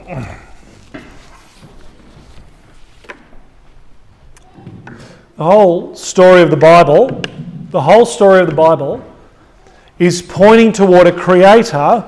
The whole story of the Bible is pointing toward a creator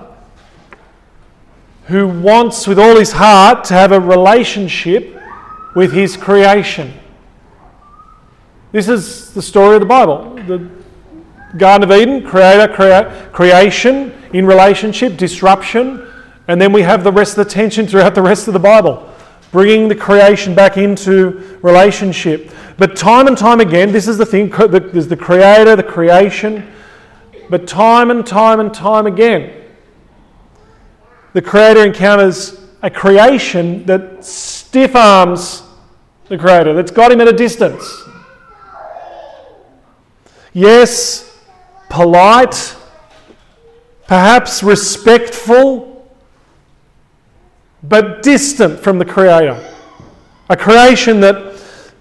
who wants with all his heart to have a relationship with his creation. This is the story of the Bible. The Garden of Eden, creation in relationship, disruption, and then we have the rest of the tension throughout the rest of the Bible, bringing the creation back into relationship. But time and time again, this is the thing, there's the creator, the creation, but time and time again, the creator encounters a creation that stiff arms the creator, that's got him at a distance. Yes, polite, perhaps respectful, but distant from the creator. A creation that,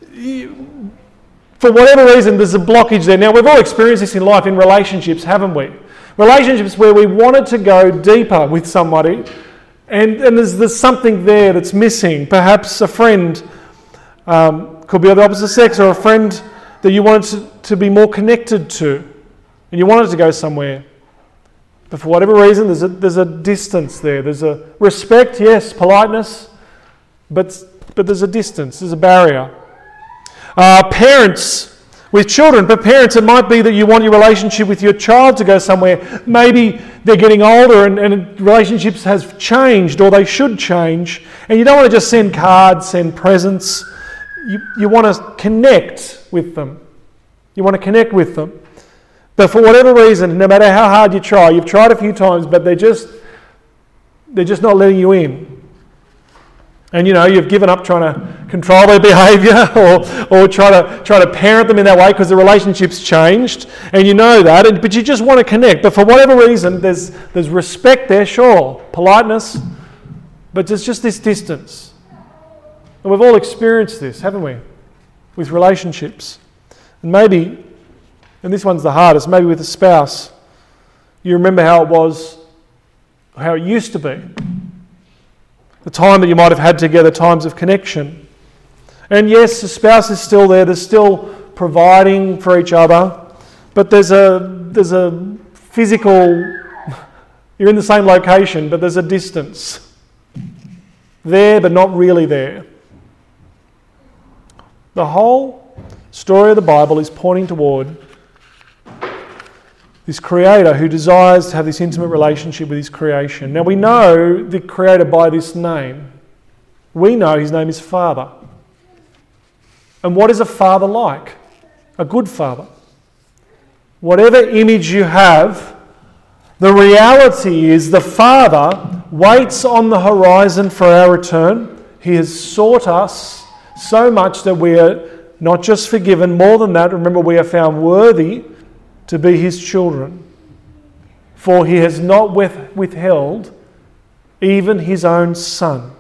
for whatever reason, there's a blockage there. Now, we've all experienced this in life, in relationships, haven't we? Relationships where we wanted to go deeper with somebody, and there's something there that's missing. Perhaps a friend, could be of the opposite sex, or a friend that you wanted to be more connected to, and you wanted to go somewhere. But for whatever reason, there's a distance there. There's a respect, yes, politeness, but there's a distance, there's a barrier. Parents with children, but parents, it might be that you want your relationship with your child to go somewhere. Maybe they're getting older and relationships has changed, or they should change, and you don't want to just send cards, send presents. You want to connect with them. You want to connect with them. But for whatever reason, no matter how hard you try, you've tried a few times, but they're just not letting you in. And you've given up trying to control their behaviour or try to parent them in that way because the relationship's changed, and you know that, but you just want to connect. But for whatever reason, there's respect there, sure, politeness, but there's just this distance. And we've all experienced this, haven't we, with relationships. And maybe, and this one's the hardest, maybe with a spouse, you remember how it was, how it used to be. The time that you might have had together, times of connection. And yes, the spouse is still there, they're still providing for each other, but there's a physical, you're in the same location, but there's a distance. There, but not really there. The whole story of the Bible is pointing toward this creator who desires to have this intimate relationship with his creation. Now we know the creator by this name. We know his name is Father. And what is a father like? A good father. Whatever image you have, the reality is the Father waits on the horizon for our return. He has sought us so much that we are not just forgiven, more than that, remember, we are found worthy to be his children. For he has not withheld even his own Son.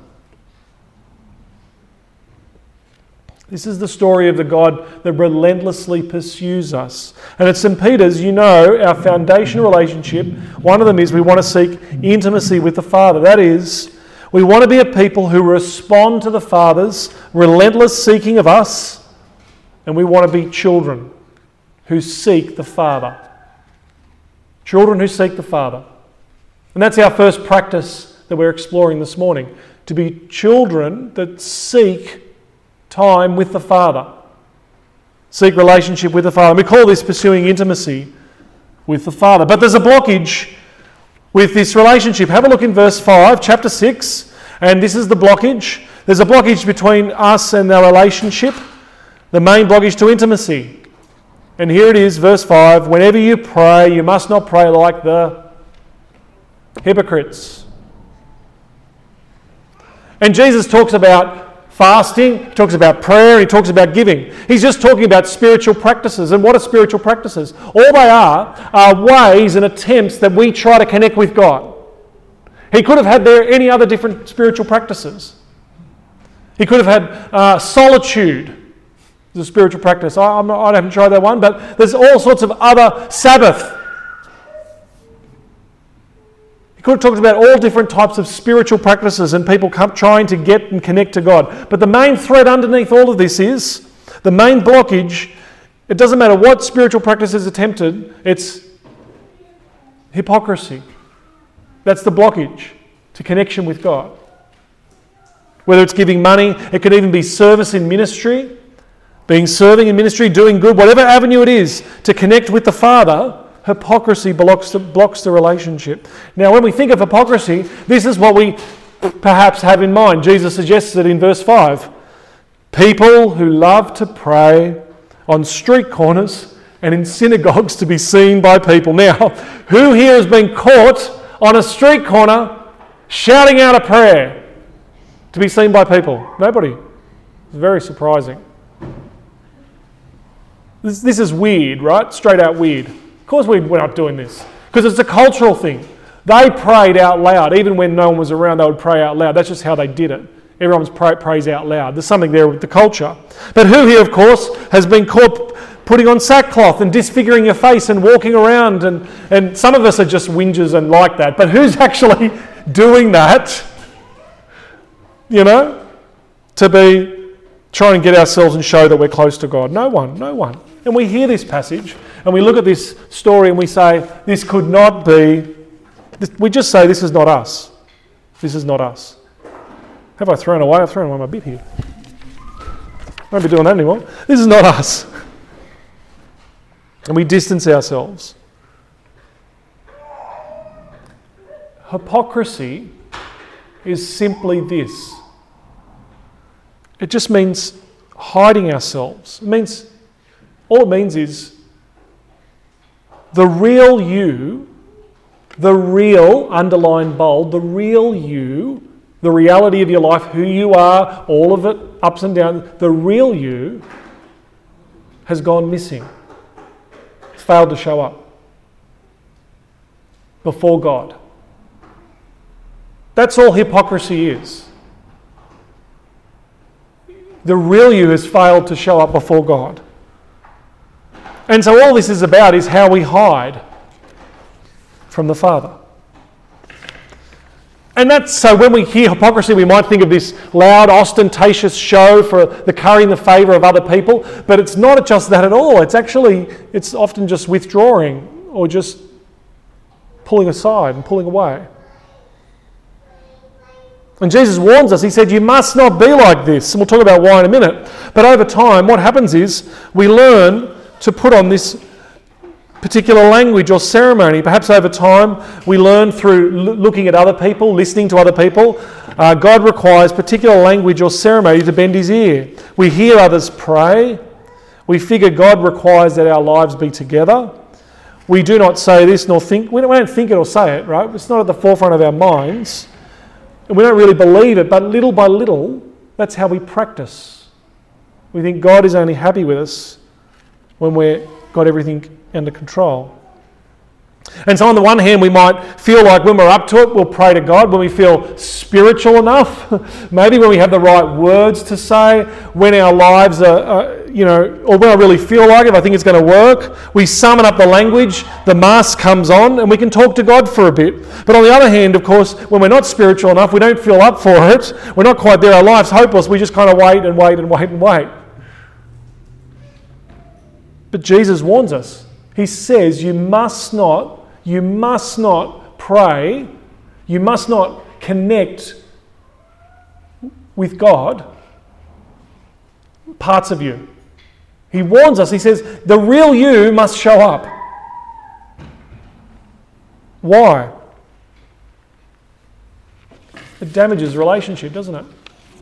This is the story of the God that relentlessly pursues us. And at St. Peter's, our foundational relationship, one of them is we want to seek intimacy with the Father. That is, we want to be a people who respond to the Father's relentless seeking of us, and we want to be children who seek the Father. Children who seek the Father. And that's our first practice that we're exploring this morning. To be children that seek time with the Father. Seek relationship with the Father. We call this pursuing intimacy with the Father. But there's a blockage with this relationship. Have a look in verse 5, chapter 6. And this is the blockage. There's a blockage between us and our relationship. The main blockage to intimacy. And here it is, verse 5. Whenever you pray, you must not pray like the hypocrites. And Jesus talks about fasting, he talks about prayer, he talks about giving. He's just talking about spiritual practices. And what are spiritual practices? All they are ways and attempts that we try to connect with God. He could have had there any other different spiritual practices. He could have had solitude. It's a spiritual practice. I haven't tried that one, but there's all sorts of other Sabbath. He could have talked about all different types of spiritual practices and people trying to get and connect to God. But the main thread underneath all of this is, the main blockage, it doesn't matter what spiritual practice is attempted, it's hypocrisy. That's the blockage to connection with God. Whether it's giving money, it could even be service in ministry, serving in ministry, doing good, whatever avenue it is to connect with the Father, hypocrisy blocks the relationship. Now, when we think of hypocrisy, this is what we perhaps have in mind. Jesus suggests it in verse 5. People who love to pray on street corners and in synagogues to be seen by people. Now, who here has been caught on a street corner shouting out a prayer to be seen by people? Nobody. It's very surprising. This is weird, right? Straight out weird. Of course we're not doing this, because it's a cultural thing. They prayed out loud. Even when no one was around, they would pray out loud. That's just how they did it. Everyone prays out loud. There's something there with the culture. But who here, of course, has been caught putting on sackcloth and disfiguring your face and walking around? And some of us are just whingers and like that. But who's actually doing that, to be trying to get ourselves and show that we're close to God? No one. And we hear this passage and we look at this story and we say, this could not be, we just say, this is not us. This is not us. Have I thrown away? I've thrown away my bit here. Won't be doing that anymore. This is not us. And we distance ourselves. Hypocrisy is simply this. It just means hiding ourselves. All it means is the real you, the real, underline bold, the real you, the reality of your life, who you are, all of it, ups and downs, the real you has gone missing. It's failed to show up before God. That's all hypocrisy is. The real you has failed to show up before God. And so all this is about is how we hide from the Father. And that's so when we hear hypocrisy, we might think of this loud, ostentatious show for the currying the favour of other people. But it's not just that at all. It's often just withdrawing or just pulling aside and pulling away. And Jesus warns us. He said, you must not be like this. And we'll talk about why in a minute. But over time, what happens is we learn to put on this particular language or ceremony. Perhaps over time we learn through looking at other people, listening to other people. God requires particular language or ceremony to bend his ear. We hear others pray. We figure God requires that our lives be together. We do not say this nor think. We don't think it or say it, right? It's not at the forefront of our minds. And we don't really believe it, but little by little, that's how we practice. We think God is only happy with us when we've got everything under control. And so on the one hand, we might feel like when we're up to it, we'll pray to God. When we feel spiritual enough, maybe when we have the right words to say, when our lives are, or when I really feel like it, I think it's going to work, we summon up the language, the mask comes on, and we can talk to God for a bit. But on the other hand, of course, when we're not spiritual enough, we don't feel up for it, we're not quite there, our life's hopeless, we just kind of wait and wait and wait and wait. But Jesus warns us. He says you must not pray, you must not connect with God, parts of you. He warns us, he says, the real you must show up. Why? It damages relationship, doesn't it?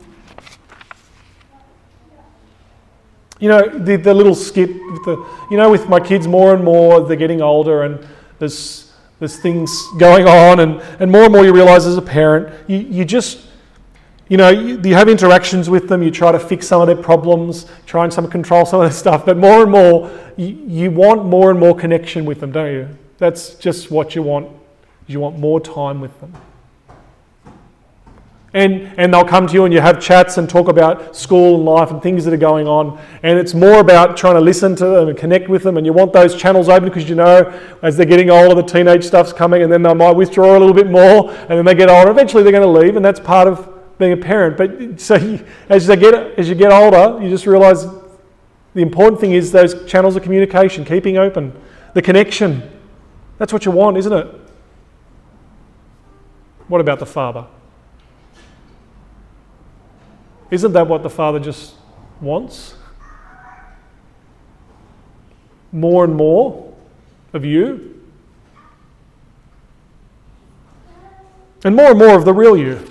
The little skit, with my kids more and more, they're getting older and there's things going on and more you realise as a parent, you have interactions with them, you try to fix some of their problems, try and control some of their stuff, but more and more, you want more and more connection with them, don't you? That's just what you want. You want more time with them. And they'll come to you and you have chats and talk about school and life and things that are going on. And it's more about trying to listen to them and connect with them. And you want those channels open because you know as they're getting older, the teenage stuff's coming, and then they might withdraw a little bit more. And then they get older. Eventually they're going to leave, and that's part of being a parent. But so as you get older, you just realise the important thing is those channels of communication, keeping open, the connection. That's what you want, isn't it? What about the Father? Isn't that what the Father just wants? More and more of you. And more of the real you.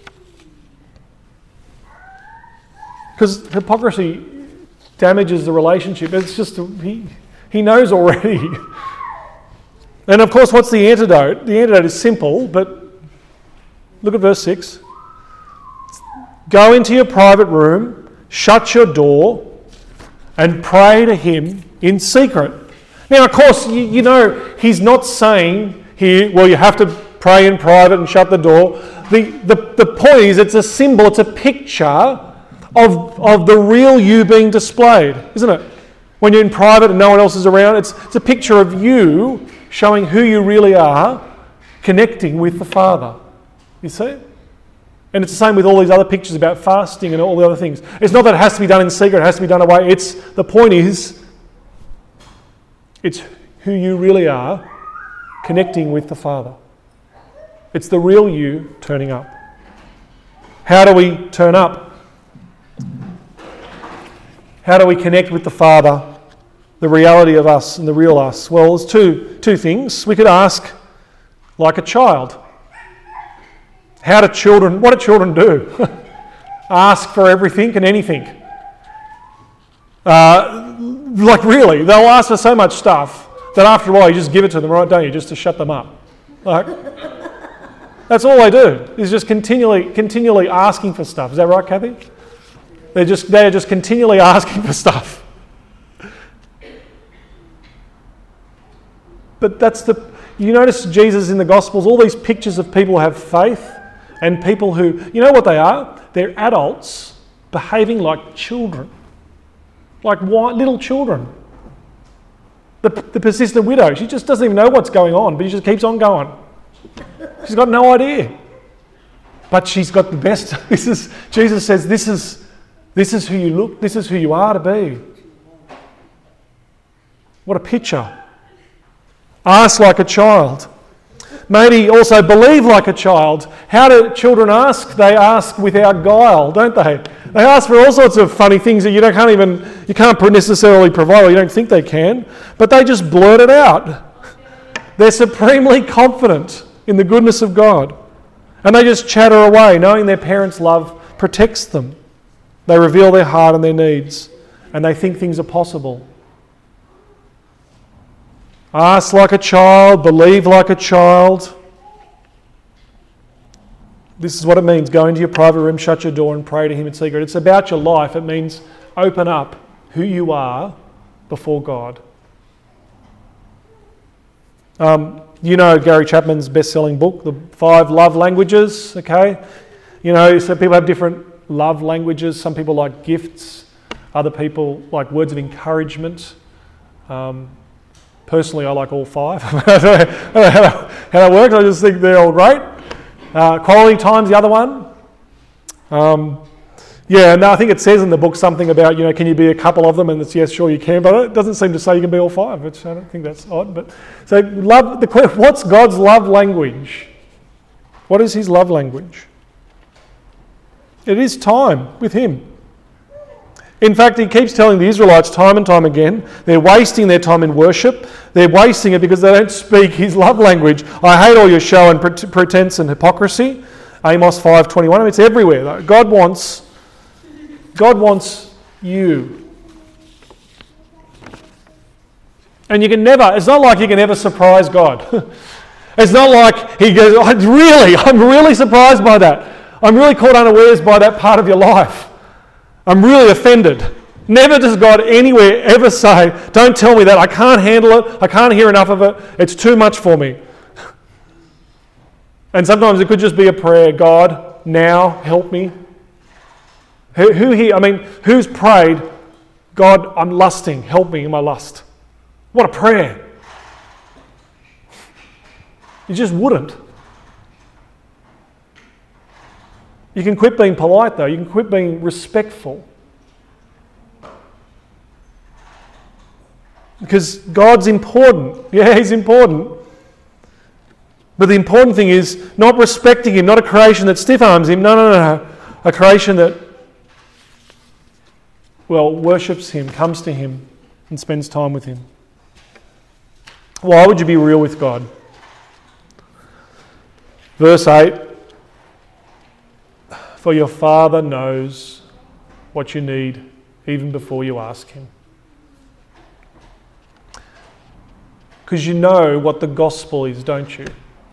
Because hypocrisy damages the relationship. It's just, he knows already. And of course, what's the antidote? The antidote is simple, but look at verse 6. Go into your private room, shut your door, and pray to him in secret. Now, of course, you know, he's not saying here, well, you have to pray in private and shut the door. The point is, it's a symbol, it's a picture of the real you being displayed, isn't it? When you're in private and no one else is around, it's a picture of you showing who you really are, connecting with the Father. You see? And it's the same with all these other pictures about fasting and all the other things. It's not that it has to be done in secret, it has to be done away. The point is, it's who you really are, connecting with the Father. It's the real you turning up. How do we turn up? How do we connect with the Father, the reality of us and the real us? Well, there's two things. We could ask like a child. What do children do? Ask for everything and anything. Like really, they'll ask for so much stuff that after a while you just give it to them, right, don't you, just to shut them up. Like, that's all they do, is just continually asking for stuff. Is that right, Kathy? They're just continually asking for stuff. But you notice Jesus in the Gospels, all these pictures of people who have faith and people who, you know what they are? They're adults behaving like children. Like little children. The persistent widow, she just doesn't even know what's going on, but she just keeps on going. She's got no idea. But she's got the best. Jesus says, this is who you look, this is who you are to be. What a picture. Ask like a child. Maybe also believe like a child. How do children ask? They ask without guile, don't they? They ask for all sorts of funny things that you can't necessarily provide, or you don't think they can, but they just blurt it out. They're supremely confident in the goodness of God, and they just chatter away, knowing their parents' love protects them. They reveal their heart and their needs, and they think things are possible. Ask like a child, believe like a child. This is what it means. Go into your private room, shut your door and pray to him in secret. It's about your life. It means open up who you are before God. You know Gary Chapman's best-selling book, The 5 Love Languages, okay? You know, so people have different love languages. Some people like gifts. Other people like words of encouragement. Personally, I like all 5. I don't know how that works. I just think they're all great. Quality time's the other one. I think it says in the book something about, can you be a couple of them? And it's yes, sure you can, but it doesn't seem to say you can be all 5, which I don't think that's odd. But so, what's God's love language? What is his love language? It is time with him. In fact, he keeps telling the Israelites time and time again, they're wasting their time in worship. They're wasting it because they don't speak his love language. I hate all your show and pretense and hypocrisy. Amos 5:21. I mean, it's everywhere, though. God wants you. And it's not like you can ever surprise God. It's not like he goes, I'm really surprised by that. I'm really caught unawares by that part of your life. I'm really offended. Never does God anywhere ever say, don't tell me that, I can't handle it, I can't hear enough of it, it's too much for me. And sometimes it could just be a prayer, God, now help me? Who here, who's prayed, God, I'm lusting, help me in my lust? What a prayer. You just wouldn't. You can quit being polite though, you can quit being respectful. Because God's important. Yeah, He's important. But the important thing is not respecting Him, not a creation that stiff arms Him. No. A creation that, worships Him, comes to Him and spends time with Him. Why would you be real with God? Verse 8, for your Father knows what you need even before you ask Him. Because you know what the gospel is, don't you?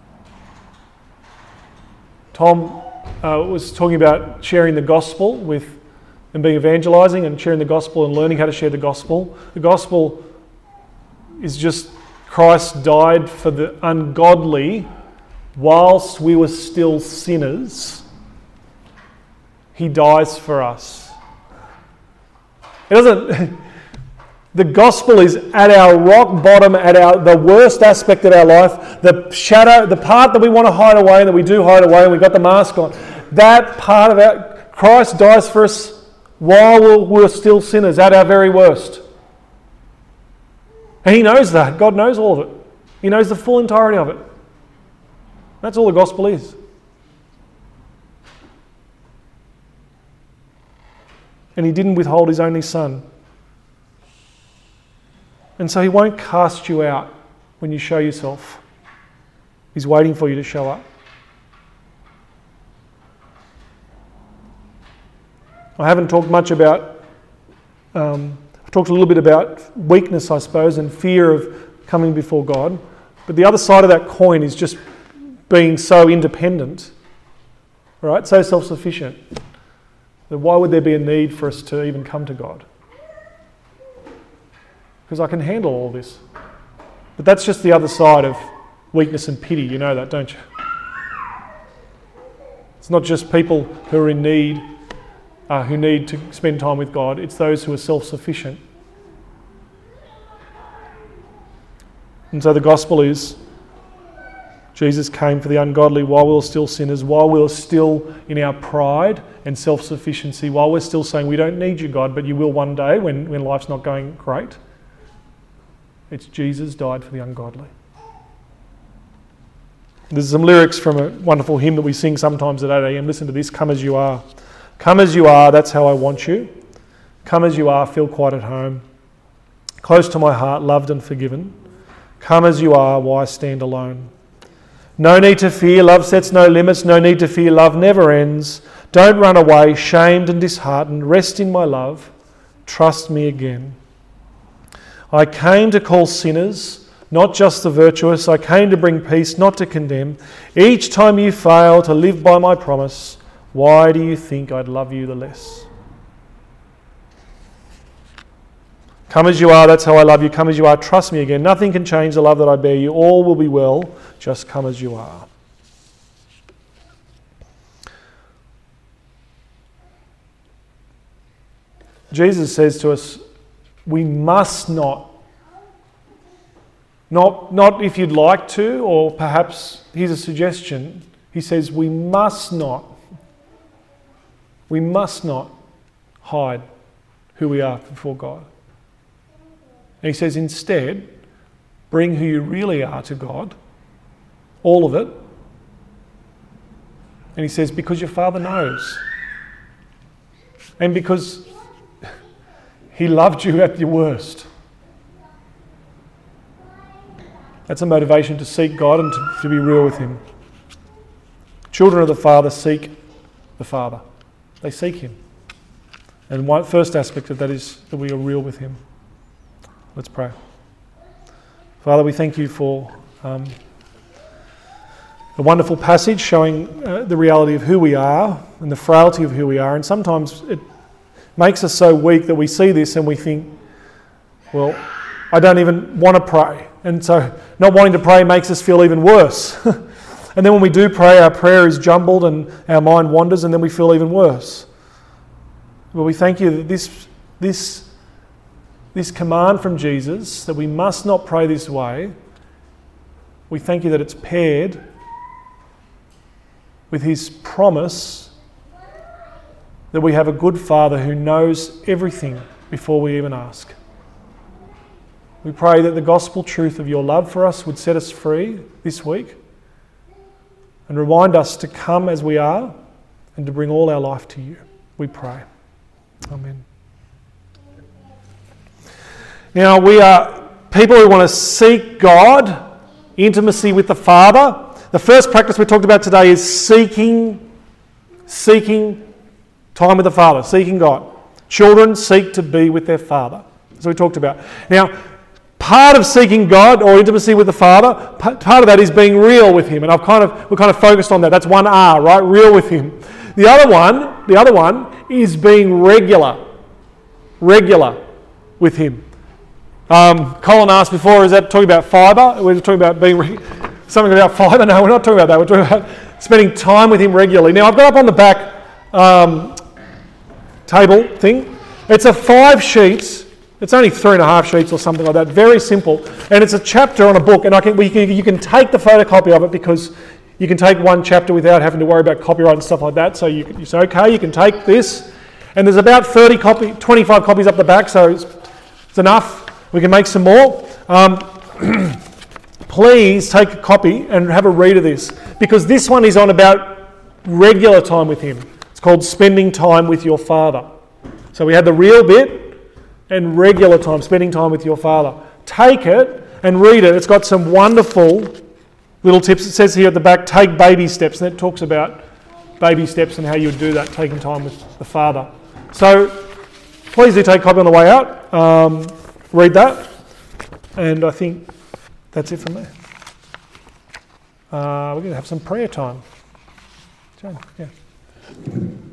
Tom was talking about sharing the gospel and being evangelizing and sharing the gospel and learning how to share the gospel. The gospel is just Christ died for the ungodly whilst we were still sinners. He dies for us. It doesn't... The gospel is at our rock bottom, at the worst aspect of our life, the shadow, the part that we want to hide away, that we do hide away, and we've got the mask on. That part of our... Christ dies for us while we're still sinners, at our very worst. And He knows that. God knows all of it. He knows the full entirety of it. That's all the gospel is. And He didn't withhold His only Son. And so He won't cast you out when you show yourself. He's waiting for you to show up. I haven't talked much about... I've talked a little bit about weakness, I suppose, and fear of coming before God. But the other side of that coin is just being so independent, right? So self-sufficient. That why would there be a need for us to even come to God? Because I can handle all this. But that's just the other side of weakness and pity. You know that, don't you? It's not just people who are in need, who need to spend time with God. It's those who are self-sufficient. And so the gospel is Jesus came for the ungodly while we were still sinners, while we were still in our pride and self-sufficiency, while we're still saying we don't need you, God, but you will one day when life's not going great. It's Jesus died for the ungodly. There's some lyrics from a wonderful hymn that we sing sometimes at 8 a.m. Listen to this. Come as you are. Come as you are, that's how I want you. Come as you are, feel quite at home. Close to my heart, loved and forgiven. Come as you are, why stand alone? No need to fear, love sets no limits. No need to fear, love never ends. Don't run away, shamed and disheartened. Rest in my love. Trust me again. I came to call sinners, not just the virtuous. I came to bring peace, not to condemn. Each time you fail to live by my promise, why do you think I'd love you the less? Come as you are, that's how I love you. Come as you are, trust me again. Nothing can change the love that I bear you. All will be well. Just come as you are. Jesus says to us, we must not if you'd like to, or perhaps here's a suggestion. He says we must not hide who we are before God. And he says instead, bring who you really are to God, all of it. And he says, because your Father knows. And because He loved you at your worst. That's a motivation to seek God and to be real with Him. Children of the Father seek the Father. They seek Him. And one first aspect of that is that we are real with Him. Let's pray. Father, we thank you for a wonderful passage showing the reality of who we are and the frailty of who we are. And sometimes it makes us so weak that we see this and we think, well, I don't even want to pray. And so not wanting to pray makes us feel even worse. And then when we do pray, our prayer is jumbled and our mind wanders, and then we feel even worse. But we thank you that this command from Jesus, that we must not pray this way, we thank you that it's paired with his promise that we have a good Father who knows everything before we even ask. We pray that the gospel truth of your love for us would set us free this week and remind us to come as we are and to bring all our life to you. We pray. Amen. Now, we are people who want to seek God, intimacy with the Father. The first practice we talked about today is seeking time with the Father, seeking God. Children seek to be with their Father. That's what we talked about. Now, part of seeking God or intimacy with the Father, part of that is being real with him. And we're kind of focused on that. That's 1R, right? Real with him. The other one is being regular with him. Colin asked before, is that talking about fibre? We're talking about being something about fibre? No, we're not talking about that. We're talking about spending time with him regularly. Now, I've got up on the back table thing. It's a 5 sheets. It's only 3.5 sheets or something like that. Very simple. And it's a chapter on a book. And you can take the photocopy of it because you can take one chapter without having to worry about copyright and stuff like that. So you say, okay, you can take this. And there's about 25 copies up the back, so it's enough. We can make some more. Please take a copy and have a read of this, because this one is on about regular time with him. It's called Spending Time with Your Father. So we had the real bit and regular time, spending time with your Father. Take it and read it. It's got some wonderful little tips. It says here at the back, take baby steps, and it talks about baby steps and how you would do that, taking time with the Father. So please do take a copy on the way out. Read that. And I think that's it from there. We're going to have some prayer time. Jane, yeah.